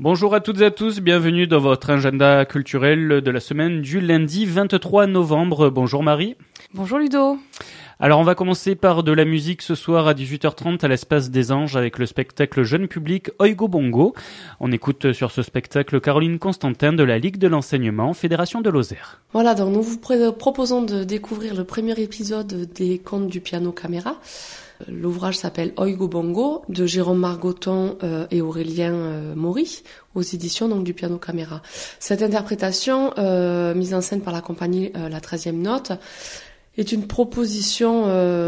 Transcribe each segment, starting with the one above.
Bonjour à toutes et à tous, bienvenue dans votre agenda culturel de la semaine du lundi 23 novembre. Bonjour Marie. Bonjour Ludo. Alors on va commencer par de la musique ce soir à 18h30 à l'Espace des Anges avec le spectacle jeune public Oigo Bongo. On écoute sur ce spectacle Caroline Constantin de la Ligue de l'Enseignement, Fédération de Lozère. Voilà, donc nous vous proposons de découvrir le premier épisode des Contes du piano caméra. L'ouvrage s'appelle Oigo Bongo de Jérôme Margoton et Aurélien Maury aux éditions donc du piano caméra. Cette interprétation mise en scène par la compagnie La 13e Note est une proposition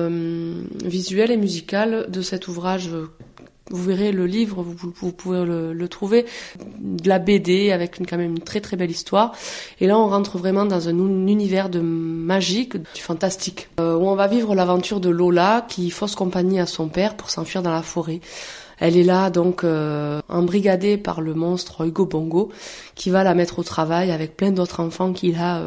visuelle et musicale de cet ouvrage. Vous verrez le livre, vous pouvez le trouver, de la BD avec quand même une très très belle histoire. Et là, on rentre vraiment dans un univers de magique, du fantastique, où on va vivre l'aventure de Lola qui fausse compagnie à son père pour s'enfuir dans la forêt. Elle est là donc embrigadée par le monstre Oigo Bongo qui va la mettre au travail avec plein d'autres enfants qu'il a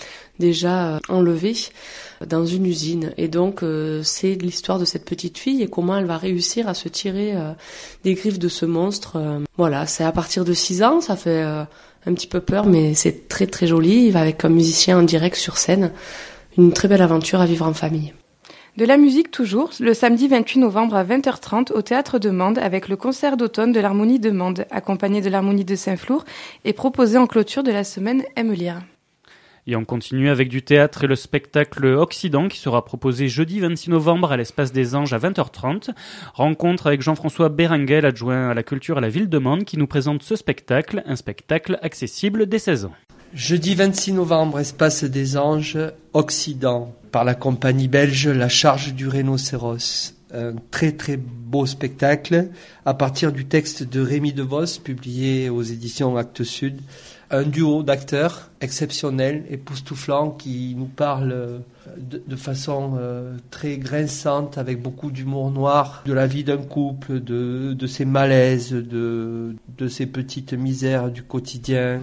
déjà enlevés dans une usine. Et donc c'est l'histoire de cette petite fille et comment elle va réussir à se tirer des griffes de ce monstre. Voilà, c'est à partir de 6 ans, ça fait un petit peu peur mais c'est très très joli. Il va avec un musicien en direct sur scène. Une très belle aventure à vivre en famille. De la musique toujours, le samedi 28 novembre à 20h30 au Théâtre de Mende avec le concert d'automne de l'Harmonie de Mende, accompagné de l'Harmonie de Saint-Flour et proposé en clôture de la semaine Aime lire. Et on continue avec du théâtre et le spectacle Occident qui sera proposé jeudi 26 novembre à l'Espace des Anges à 20h30. Rencontre avec Jean-François Bérenguel, adjoint à la culture à la ville de Mende, qui nous présente ce spectacle, un spectacle accessible dès 16 ans. Jeudi 26 novembre, Espace des Anges, Occident, par la compagnie belge La Charge du Rhinocéros. Un très très beau spectacle à partir du texte de Rémi DeVos, publié aux éditions Actes Sud. Un duo d'acteurs exceptionnel, époustouflant, qui nous parle de façon très grinçante, avec beaucoup d'humour noir, de la vie d'un couple, de ses malaises, de ses petites misères du quotidien,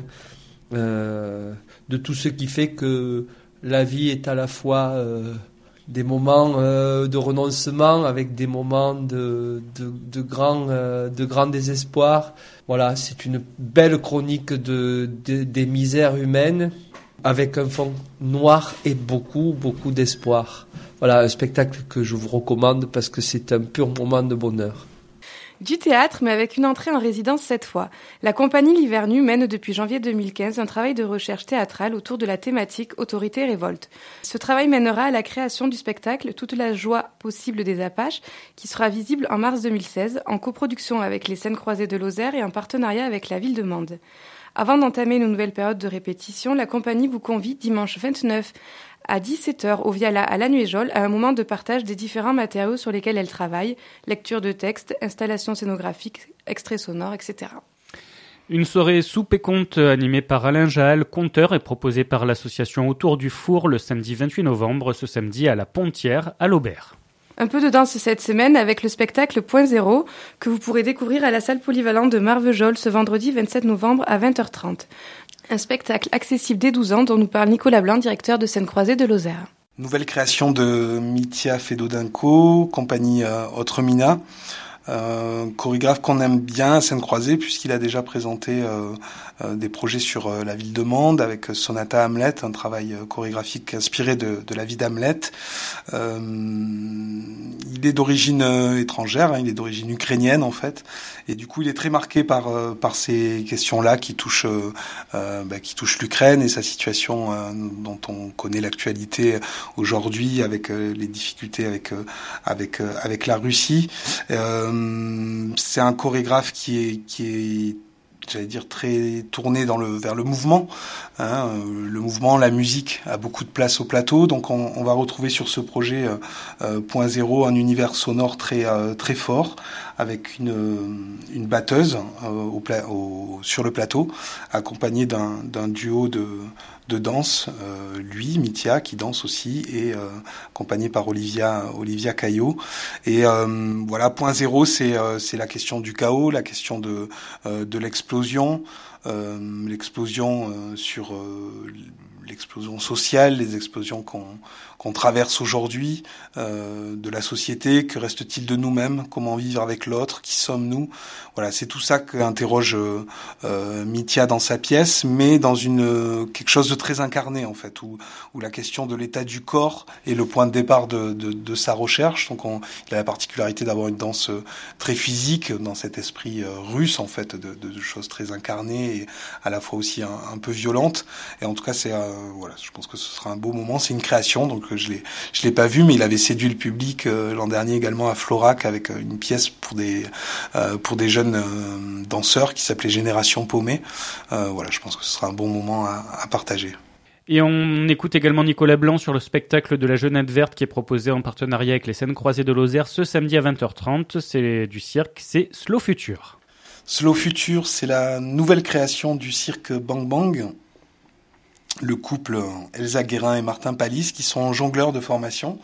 de tout ce qui fait que la vie est à la fois des moments de renoncement avec des moments de grand désespoir. Voilà, c'est une belle chronique des misères humaines avec un fond noir et beaucoup d'espoir. Voilà, un spectacle que je vous recommande parce que c'est un pur moment de bonheur. Du théâtre, mais avec une entrée en résidence cette fois. La compagnie L'Hiver Nu mène depuis janvier 2015 un travail de recherche théâtrale autour de la thématique Autorité et révolte. Ce travail mènera à la création du spectacle Toute la joie possible des Apaches, qui sera visible en mars 2016, en coproduction avec les Scènes croisées de Lozère et en partenariat avec la ville de Mende. Avant d'entamer une nouvelle période de répétition, la compagnie vous convie dimanche 29 à 17h au Viala à La Nuéjole à un moment de partage des différents matériaux sur lesquels elle travaille, lecture de textes, installations scénographiques, extraits sonores, etc. Une soirée soupe et conte animée par Alain Jaal, conteur, et proposée par l'association Autour du Four le samedi 28 novembre, ce samedi à la Pontière, à l'Aubert. Un peu de danse cette semaine avec le spectacle Point Zéro que vous pourrez découvrir à la salle polyvalente de Marvejols ce vendredi 27 novembre à 20h30. Un spectacle accessible dès 12 ans dont nous parle Nicolas Blanc, directeur de Scènes croisées de Lozère. Nouvelle création de Mitya Fedodenko, compagnie Autre Mina. Chorégraphe qu'on aime bien à Scènes croisées puisqu'il a déjà présenté des projets sur la ville de Mende avec Sonata Hamlet, un travail chorégraphique inspiré de la vie d'Hamlet. Il est d'origine étrangère, il est d'origine ukrainienne en fait, et du coup il est très marqué par ces questions-là qui touchent l'Ukraine et sa situation dont on connaît l'actualité aujourd'hui avec les difficultés avec la Russie. C'est un chorégraphe qui est j'allais dire très tourné vers le mouvement, le mouvement, la musique a beaucoup de place au plateau, donc on va retrouver sur ce projet Point Zéro un univers sonore très fort avec une batteuse sur le plateau, accompagnée d'un duo de danse, lui, Mitya, qui danse aussi, et accompagné par Olivia Caillot. Et voilà, Point Zéro, c'est la question du chaos, la question de l'explosion l'explosion sur l'explosion sociale, les explosions qu'on traverse aujourd'hui, de la société. Que reste-t-il de nous-mêmes? Comment vivre avec l'autre? Qui sommes-nous? Voilà, c'est tout ça qu'interroge Mitya dans sa pièce, mais dans quelque chose de très incarné en fait, où la question de l'état du corps est le point de départ de sa recherche. Donc il a la particularité d'avoir une danse très physique dans cet esprit russe en fait, de choses très incarnées et à la fois aussi un peu violentes. Et en tout cas, voilà, je pense que ce sera un beau moment. C'est une création, donc je l'ai pas vu, mais il avait séduit le public l'an dernier également à Florac avec une pièce pour des jeunes danseurs qui s'appelait Génération Paumée. Voilà, je pense que ce sera un bon moment à partager. Et on écoute également Nicolas Blanc sur le spectacle de la Jeunette Verte qui est proposé en partenariat avec les Scènes Croisées de Lozère ce samedi à 20h30. C'est du cirque, c'est Slow Future. Slow Future, c'est la nouvelle création du cirque Bang Bang. Le couple Elsa Guérin et Martin Palis, qui sont jongleurs de formation.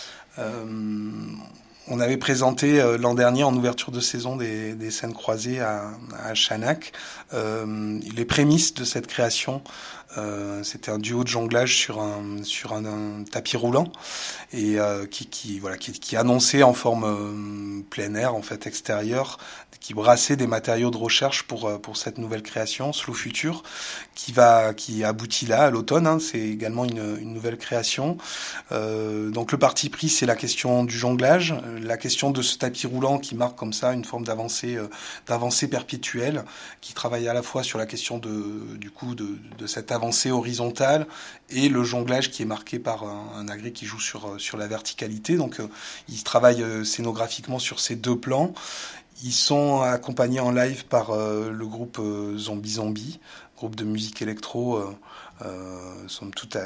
On avait présenté l'an dernier en ouverture de saison des Scènes Croisées à Chanac. Les prémices de cette création, c'était un duo de jonglage sur un tapis roulant et qui annonçait en forme plein air en fait extérieur, qui brassait des matériaux de recherche pour cette nouvelle création Slow Future qui aboutit là à l'automne. C'est également une nouvelle création. Donc le parti pris, c'est la question du jonglage, la question de ce tapis roulant qui marque comme ça une forme d'avancée perpétuelle, qui travaille à la fois sur la question de cette avancée horizontale et le jonglage qui est marqué par un agrès qui joue sur la verticalité. Donc il travaille scénographique sur ces deux plans. Ils sont accompagnés en live par le groupe Zombie Zombie, groupe de musique électro, somme toute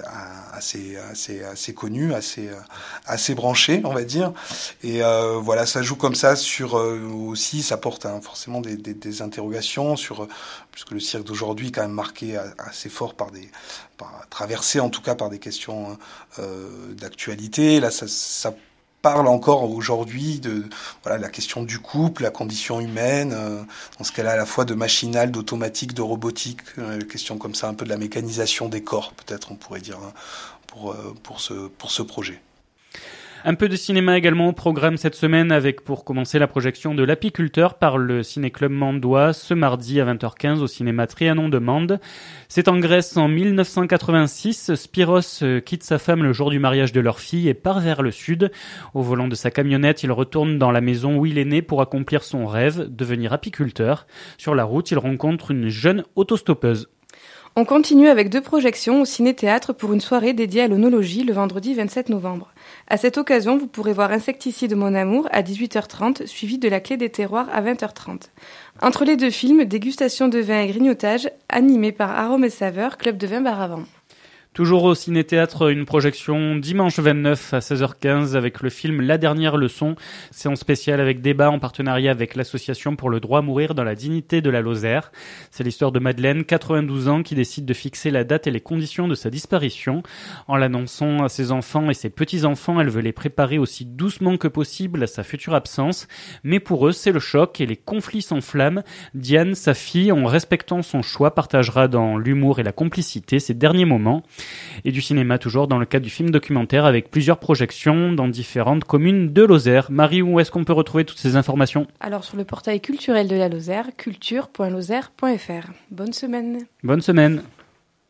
assez connu, assez branché, on va dire. Et voilà, ça joue comme ça sur aussi, ça porte forcément des interrogations puisque le cirque d'aujourd'hui est quand même marqué assez fort traversé en tout cas par des questions d'actualité. Là, ça parle encore aujourd'hui de la question du couple, la condition humaine, dans ce cas-là à la fois de machinal, d'automatique, de robotique, question comme ça un peu de la mécanisation des corps, peut-être on pourrait dire, pour ce projet. Un peu de cinéma également au programme cette semaine avec pour commencer la projection de L'Apiculteur par le Ciné-Club Mandois ce mardi à 20h15 au cinéma Trianon de Mende. C'est en Grèce en 1986. Spiros quitte sa femme le jour du mariage de leur fille et part vers le sud. Au volant de sa camionnette, il retourne dans la maison où il est né pour accomplir son rêve, devenir apiculteur. Sur la route, il rencontre une jeune autostoppeuse. On continue avec 2 projections au ciné-théâtre pour une soirée dédiée à l'onologie le vendredi 27 novembre. À cette occasion, vous pourrez voir Insecticide mon amour à 18h30, suivi de La Clé des terroirs à 20h30. Entre les 2 films, dégustation de vin et grignotage, animé par Arômes et Saveurs, Club de vin Baravant. Toujours au ciné-théâtre, une projection dimanche 29 à 16h15 avec le film La Dernière Leçon, séance spéciale avec débat en partenariat avec l'Association pour le droit à mourir dans la dignité de la Lozère. C'est l'histoire de Madeleine, 92 ans, qui décide de fixer la date et les conditions de sa disparition. En l'annonçant à ses enfants et ses petits-enfants, elle veut les préparer aussi doucement que possible à sa future absence. Mais pour eux, c'est le choc et les conflits s'enflamment. Diane, sa fille, en respectant son choix, partagera dans l'humour et la complicité ses derniers moments. Et du cinéma toujours dans le cadre du film documentaire avec plusieurs projections dans différentes communes de Lozère. Marie, où est-ce qu'on peut retrouver toutes ces informations ? Alors sur le portail culturel de la Lozère, culture.lozère.fr. Bonne semaine. Bonne semaine.